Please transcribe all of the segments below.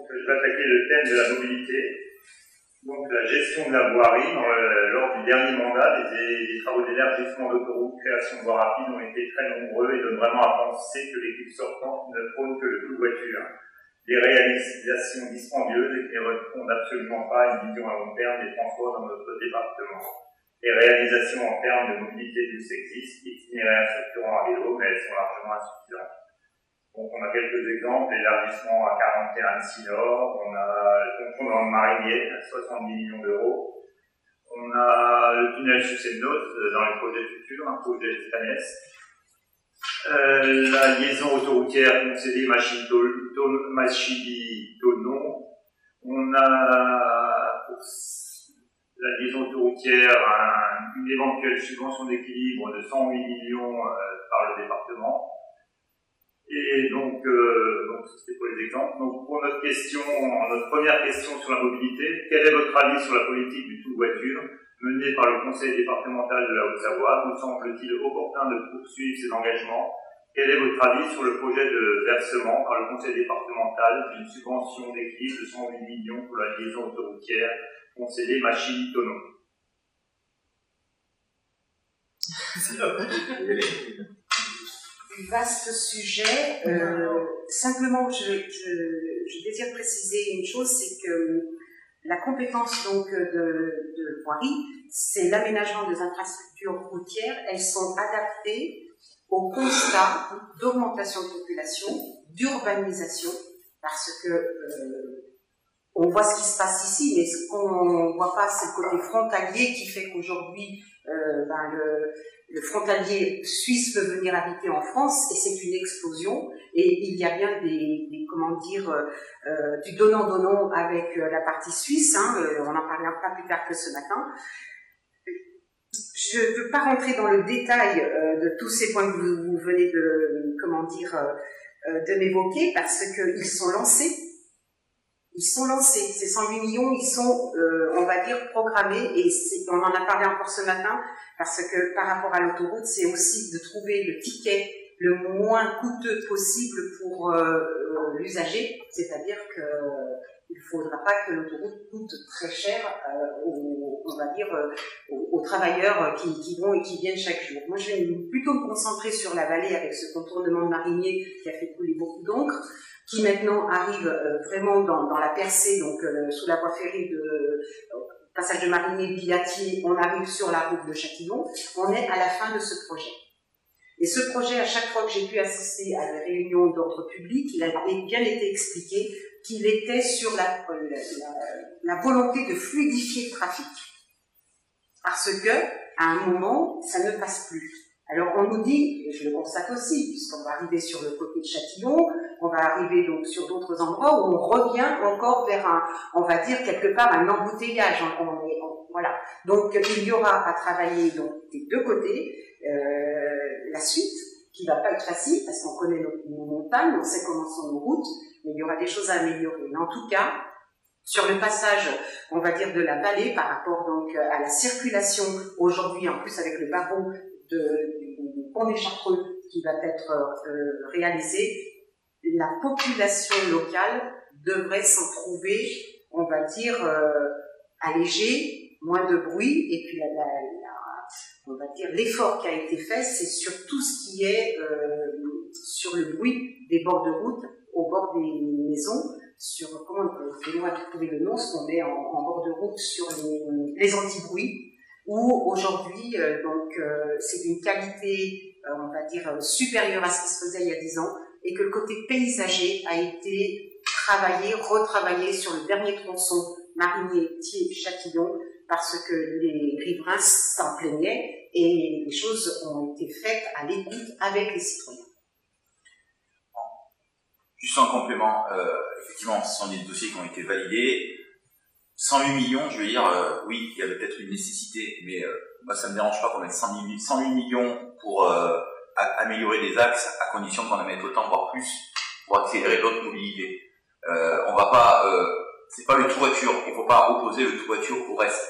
je vais attaquer le thème de la mobilité. Donc, la gestion de la voirie. Lors du dernier mandat, les travaux d'élargissement d'autoroutes, création de voies rapides ont été très nombreux et donnent vraiment à penser que l'équipe sortante ne prône que le coup de voiture. Des réalisations dispendieuses et qui ne répondent absolument pas à une vision à long terme des transports dans notre département. Les réalisations en termes de mobilité douce existent, itinéraires structurants à vélo, mais elles sont largement insuffisantes. Donc on a quelques exemples, l'élargissement à 41 Annecy Nord, on a le ponton dans le Marinier à 70 millions d'euros, on a le tunnel sous Seine-Note dans les projets futurs, un projet Stanès, la liaison autoroutière concédée Machili-Tonon, on a pour la liaison autoroutière une éventuelle subvention d'équilibre de 108 millions par le département. Et donc c'était pour les exemples. Donc pour notre première question sur la mobilité, quel est votre avis sur la politique du tout-voiture menée par le conseil départemental de la Haute-Savoie? Vous semble-t-il opportun de poursuivre ces engagements? Quel est votre avis sur le projet de versement par le conseil départemental d'une subvention d'équilibre de 108 millions pour la liaison autoroutière concédée Machili-Tonon? Vaste sujet. Simplement, je désire préciser une chose, c'est que la compétence donc de voirie, c'est l'aménagement des infrastructures routières. Elles sont adaptées au constat d'augmentation de population, d'urbanisation, parce que on voit ce qui se passe ici, mais ce qu'on voit pas, c'est le côté frontalier qui fait qu'aujourd'hui, le frontalier suisse peut venir habiter en France, et c'est une explosion. Et il y a bien du donnant-donnant avec la partie suisse. On en parlera pas plus tard que ce matin. Je ne veux pas rentrer dans le détail de tous ces points que vous venez de m'évoquer, parce qu'ils sont lancés. Ils sont lancés. Ces 108 millions, ils sont, on va dire, programmés, et on en a parlé encore ce matin, parce que par rapport à l'autoroute, c'est aussi de trouver le ticket le moins coûteux possible pour l'usager, c'est-à-dire qu'il ne faudra pas que l'autoroute coûte très cher aux travailleurs qui vont et qui viennent chaque jour. Moi, je vais plutôt me concentrer sur la vallée avec ce contournement de Marinier qui a fait couler beaucoup d'encre, qui maintenant arrive vraiment dans la percée, donc sous la voie ferrée de passage de Marinier, Billatier, on arrive sur la route de Châtillon. On est à la fin de ce projet. Et ce projet, à chaque fois que j'ai pu assister à la réunion d'ordre public, il a bien été expliqué qu'il était sur la volonté de fluidifier le trafic. Parce que, à un moment, ça ne passe plus. Alors on nous dit, et je le constate aussi, puisqu'on va arriver sur le côté de Châtillon, on va arriver donc sur d'autres endroits où on revient encore vers on va dire quelque part un embouteillage. Voilà. Donc il y aura à travailler donc des deux côtés. La suite, qui va pas être facile, parce qu'on connaît nos montagnes, on sait comment sont nos routes, mais il y aura des choses à améliorer. Mais en tout cas, sur le passage, on va dire, de la vallée par rapport donc à la circulation aujourd'hui, en plus avec le barreau du pont des Chartreux qui va être réalisé, la population locale devrait s'en trouver, on va dire, allégée, moins de bruit, et puis on va dire l'effort qui a été fait, c'est sur tout ce qui est sur le bruit des bords de route, au bord des maisons, sur comment on va trouver le nom, ce qu'on met en bord de route sur les anti-bruits, où aujourd'hui c'est d'une qualité, on va dire, supérieure à ce qui se faisait il y a 10 ans, et que le côté paysager a été retravaillé sur le dernier tronçon Marinier-Thiers-Châtillon, parce que les riverains s'en plaignaient et les choses ont été faites à l'écoute avec les citoyens. Juste en complément, effectivement, ce sont des dossiers qui ont été validés. 108 millions, je veux dire, oui, il y avait peut-être une nécessité, mais moi ça ne me dérange pas qu'on mette 108 millions pour améliorer des axes, à condition qu'on en mette autant, voire plus, pour accélérer d'autres mobilités. On va pas, c'est pas le tout-voiture, il ne faut pas opposer le tout-voiture au reste.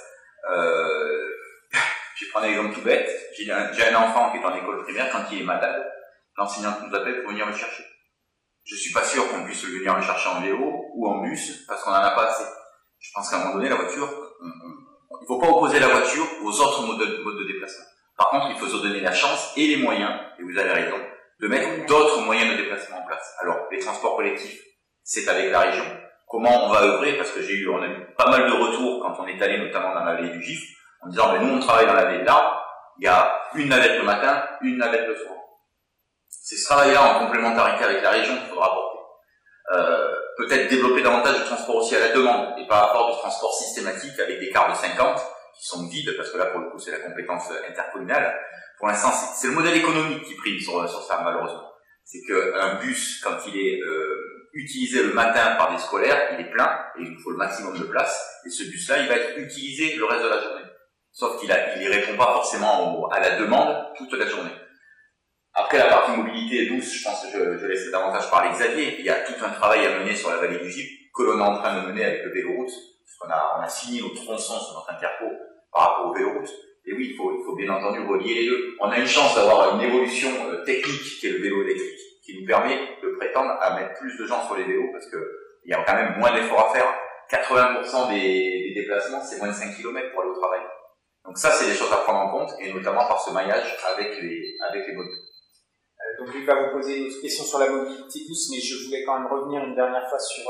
Je vais prendre un exemple tout bête. J'ai un enfant qui est en école primaire, quand il est malade, l'enseignante nous appelle pour venir le chercher. Je suis pas sûr qu'on puisse venir le chercher en vélo ou en bus parce qu'on en a pas assez. Je pense qu'à un moment donné, la voiture, il faut pas opposer la voiture aux autres modes de déplacement. Par contre, il faut se donner la chance et les moyens, et vous avez raison, de mettre d'autres moyens de déplacement en place. Alors, les transports collectifs, c'est avec la région. Comment on va œuvrer? Parce que on a eu pas mal de retours quand on est allé notamment dans la vallée du Gif, en disant, nous on travaille dans la vallée de l'Arbre, il y a une navette le matin, une navette le soir. C'est ce travail-là en complémentarité avec la région qu'il faudra apporter. Peut-être développer davantage de transport aussi à la demande, et pas avoir de transport systématique avec des cars de 50 qui sont vides, parce que là pour le coup c'est la compétence intercommunale. Pour l'instant c'est le modèle économique qui prime sur ça malheureusement. C'est qu'un bus, quand il est utilisé le matin par des scolaires, il est plein, et il faut le maximum de place, et ce bus-là il va être utilisé le reste de la journée. Sauf qu'il y répond pas forcément à la demande toute la journée. Après la partie mobilité douce, je pense que je laisserai davantage parler Xavier. Il y a tout un travail à mener sur la vallée du Gif que l'on est en train de mener avec le véloroute. On a fini nos tronçons sur notre interco par rapport au véloroute. Et oui, il faut bien entendu relier les deux. On a une chance d'avoir une évolution technique qui est le vélo électrique, qui nous permet de prétendre à mettre plus de gens sur les vélos parce que il y a quand même moins d'efforts à faire. 80% des déplacements, c'est moins de 5 km pour aller au travail. Donc ça, c'est des choses à prendre en compte, et notamment par ce maillage avec les modes. Donc je vais pas vous poser une autre question sur la mobilité douce, mais je voulais quand même revenir une dernière fois sur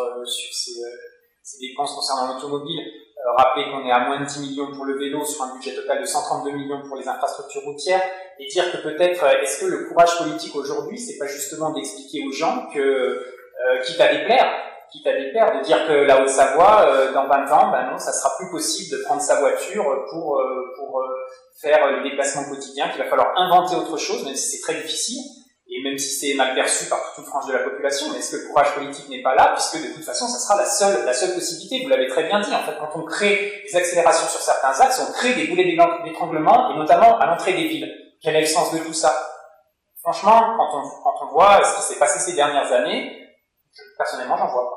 ces dépenses concernant l'automobile. Rappeler qu'on est à moins de 10 millions pour le vélo sur un budget total de 132 millions pour les infrastructures routières, et dire que peut-être, est-ce que le courage politique aujourd'hui, c'est pas justement d'expliquer aux gens que, quitte à déplaire, de dire que la Haute-Savoie, dans 20 ans, non, ça sera plus possible de prendre sa voiture pour faire les déplacements quotidiens, qu'il va falloir inventer autre chose, même si c'est très difficile, et même si c'est mal perçu par toute une frange de la population. Mais est-ce que le courage politique n'est pas là, puisque de toute façon, ça sera la seule possibilité. Vous l'avez très bien dit, en fait, quand on crée des accélérations sur certains axes, on crée des boulets d'étranglement, et notamment à l'entrée des villes. Quel est le sens de tout ça? Franchement, quand on voit ce qui s'est passé ces dernières années, personnellement, j'en vois pas.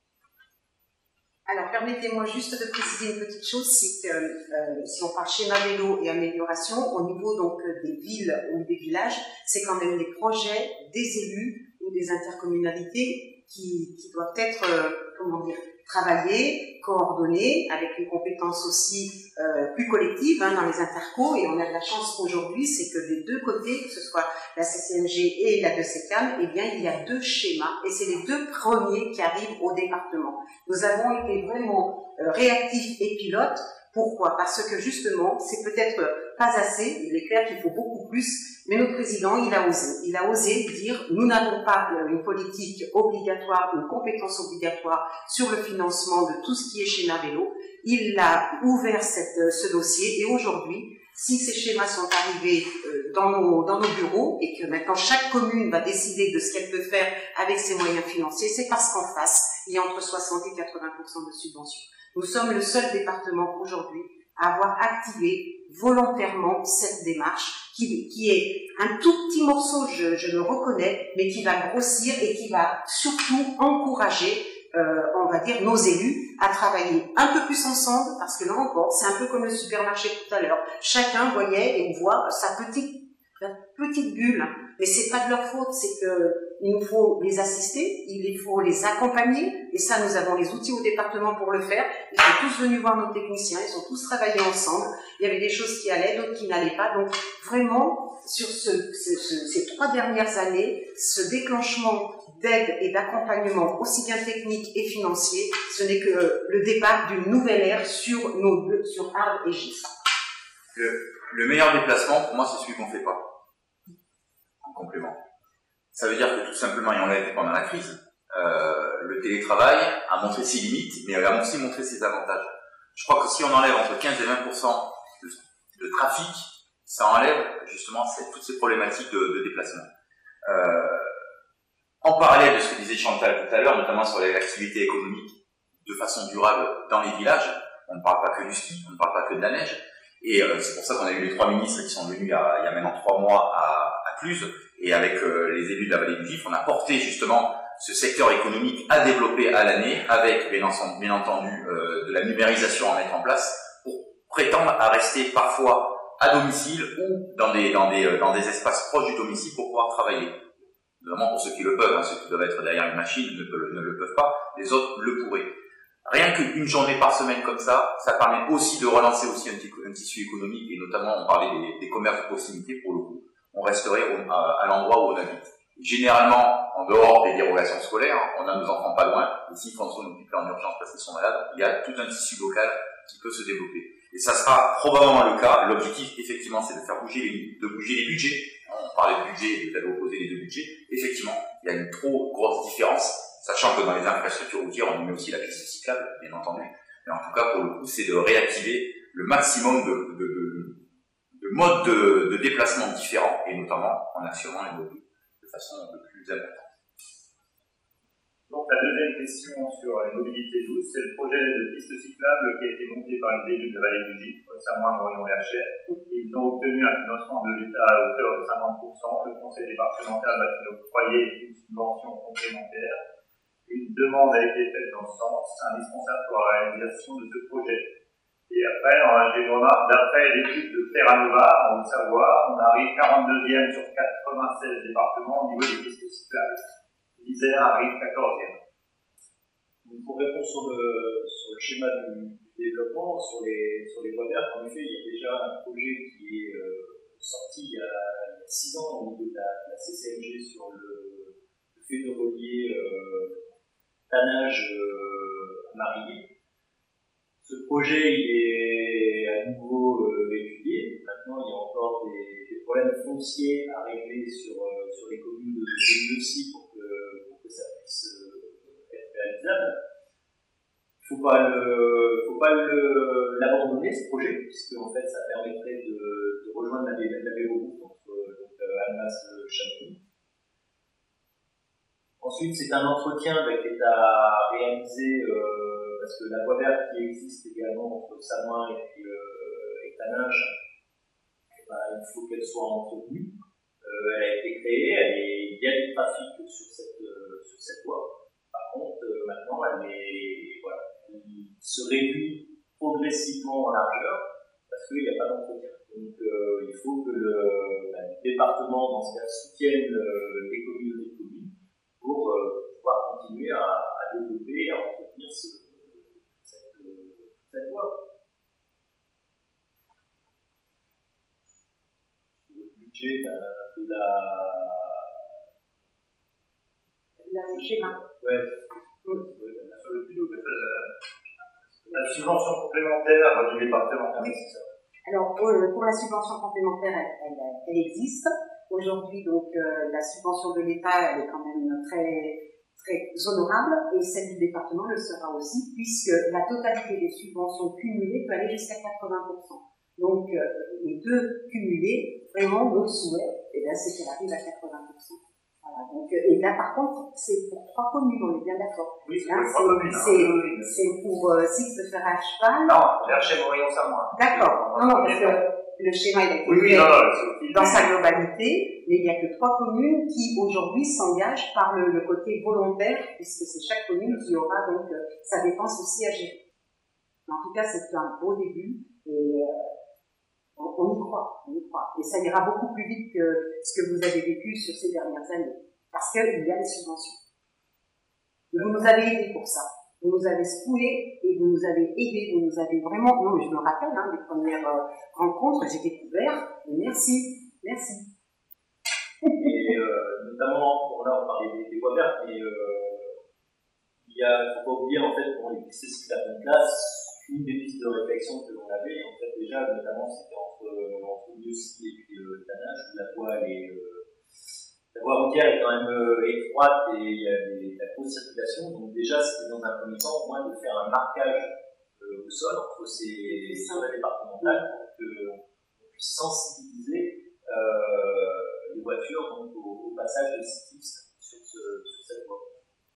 Alors, permettez-moi juste de préciser une petite chose, c'est que si on parle schéma vélo et amélioration, au niveau donc des villes ou des villages, c'est quand même les projets des élus ou des intercommunalités qui doivent être, travaillés, coordonnés, avec une compétence aussi plus collective dans les intercos, et on a de la chance aujourd'hui, c'est que des deux côtés, que ce soit la CCMG et la 2CCAM, il y a deux schémas, et c'est les deux premiers qui arrivent au département. Nous avons été vraiment réactifs et pilotes. Pourquoi? Parce que justement, c'est peut-être pas assez, il est clair qu'il faut beaucoup plus, mais notre président, il a osé dire, nous n'avons pas une politique obligatoire, une compétence obligatoire sur le financement de tout ce qui est schéma vélo. Il a ouvert ce dossier, et aujourd'hui, si ces schémas sont arrivés dans nos bureaux, et que maintenant chaque commune va décider de ce qu'elle peut faire avec ses moyens financiers, c'est parce qu'en face, il y a entre 60 et 80% de subventions. Nous sommes le seul département aujourd'hui à avoir activé volontairement cette démarche qui est un tout petit morceau, je le reconnais, mais qui va grossir et qui va surtout encourager, on va dire, nos élus à travailler un peu plus ensemble, parce que là encore, c'est un peu comme le supermarché tout à l'heure. Chacun voyait et voit sa petite bulle, mais c'est pas de leur faute, c'est que il nous faut les assister, il faut les accompagner, et ça, nous avons les outils au département pour le faire. Ils sont tous venus voir nos techniciens, ils ont tous travaillé ensemble. Il y avait des choses qui allaient, d'autres qui n'allaient pas. Donc, vraiment, sur ces 3 dernières années, ce déclenchement d'aide et d'accompagnement, aussi bien technique et financier, ce n'est que le départ d'une nouvelle ère sur Arles et Gif. Le meilleur déplacement, pour moi, c'est celui qu'on ne fait pas. En complément. Ça veut dire que tout simplement, et on l'a été pendant la crise, le télétravail a montré ses limites, mais elle a aussi montré ses avantages. Je crois que si on enlève entre 15 et 20% de trafic, ça enlève justement toutes ces problématiques de déplacement. En parallèle de ce que disait Chantal tout à l'heure, notamment sur l'activité économique de façon durable dans les villages, on ne parle pas que du ski, on ne parle pas que de la neige, et c'est pour ça qu'on a eu les 3 ministres qui sont venus il y a maintenant 3 mois à Cluse, et avec les élus de la vallée du Gif, on a porté justement ce secteur économique à développer à l'année, avec bien entendu de la numérisation à mettre en place, pour prétendre à rester parfois à domicile ou dans des espaces proches du domicile pour pouvoir travailler. notamment pour ceux qui le peuvent, hein, ceux qui doivent être derrière une machine ne le peuvent pas, les autres le pourraient. Rien qu'une journée par semaine comme ça permet aussi de relancer aussi un tissu économique, et notamment on parlait des commerces de proximité pour le coup, on resterait à l'endroit où on habite. Généralement, en dehors des dérogations scolaires, on a nos enfants pas loin, et s'ils font son occupé en urgence parce qu'ils sont malades, il y a tout un tissu local qui peut se développer. Et ça sera probablement le cas. L'objectif, effectivement, c'est de faire bouger les budgets. On parlait de budget, de faire opposer les deux budgets. Effectivement, il y a une trop grosse différence, sachant que dans les infrastructures routières, on y met aussi la piste cyclable, bien entendu. Mais en tout cas, pour le coup, c'est de réactiver le maximum de modes de déplacement différents, et notamment en actionnant les mobiles de façon un peu plus importante. Donc la deuxième question sur les mobilités douces, c'est le projet de piste cyclable qui a été monté par les élus de la vallée du Gif, récemment à Morillon-Verchères. Ils ont obtenu un financement de l'État à hauteur de 50%. Le conseil départemental va octroyer une subvention complémentaire. Une demande a été faite dans ce sens, indispensable pour la réalisation de ce projet. Et après, j'ai une remarque, d'après l'étude de Terranova, en Haute-Savoie, on arrive 42e sur 96 départements au niveau des pistes cyclables. L'Isère arrive 14e. Donc, pour répondre sur le schéma du développement, sur les voies vertes, en effet, il y a déjà un projet qui est sorti il y a 6 ans au niveau de la CCMG sur le fait de relier tannage à Marigny. Ce projet, il est à nouveau étudié. Maintenant, il y a encore des problèmes fonciers à régler sur les communes de l'île aussi pour que ça puisse être réalisable. Il ne faut pas l'abandonner, ce projet, puisque en fait, ça permettrait de rejoindre la véloroute entre Annemasse et Chamonix. Ensuite, c'est un entretien qui est à réaliser, parce que la voie verte qui existe également entre Samoin et Taninges, il faut qu'elle soit entretenue. Elle a été créée, il y a du trafic sur cette voie. Par contre, maintenant, elle se réduit progressivement en largeur parce qu'il n'y a pas d'entretien. Donc, il faut que le département, dans ce cas, soutienne les communautés de communes pour pouvoir continuer à développer et à entretenir cette voie. Le schéma. Ouais. La subvention complémentaire du département. Oui. Alors, pour la subvention complémentaire, elle existe. Aujourd'hui, donc, la subvention de l'État, elle est quand même très, très honorable, et celle du département le sera aussi, puisque la totalité des subventions cumulées peut aller jusqu'à 80%. Donc, les deux cumulés, vraiment, notre souhait, c'est qu'elle arrive à 80%. Voilà, donc, et là, par contre, c'est pour 3 communes, on est bien d'accord. Oui, c'est pour 3 communes. C'est pour Six de fer à cheval. Non, Verchères, Morillon, Samoin. D'accord. Non, parce que le schéma, il a été fait dans sa globalité, mais il n'y a que 3 communes qui, aujourd'hui, s'engagent par le côté volontaire, puisque c'est chaque commune qui aura donc sa dépense aussi à gérer. Mais en tout cas, c'est un beau début, et on y croit. Et ça ira beaucoup plus vite que ce que vous avez vécu sur ces dernières années. Parce qu'il y a des subventions. Et vous nous avez aidés pour ça. Vous nous avez secoués et vous nous avez aidés. Vous nous avez vraiment... Non, mais je me rappelle, des premières rencontres, j'ai découvert. Merci. Et notamment, là on parlait des voies vertes, mais il ne faut pas oublier, en fait, pour les pistes cyclables de classe, une des pistes de réflexion que l'on avait, en fait, déjà, notamment, c'était entre Bioscy et puis le tannage, où la voie routière est quand même étroite et il y a de la grosse circulation. Donc, déjà, c'était dans un premier temps, au moins, de faire un marquage au sol entre ces zones départementales pour qu'on puisse sensibiliser les voitures donc, au passage de cyclistes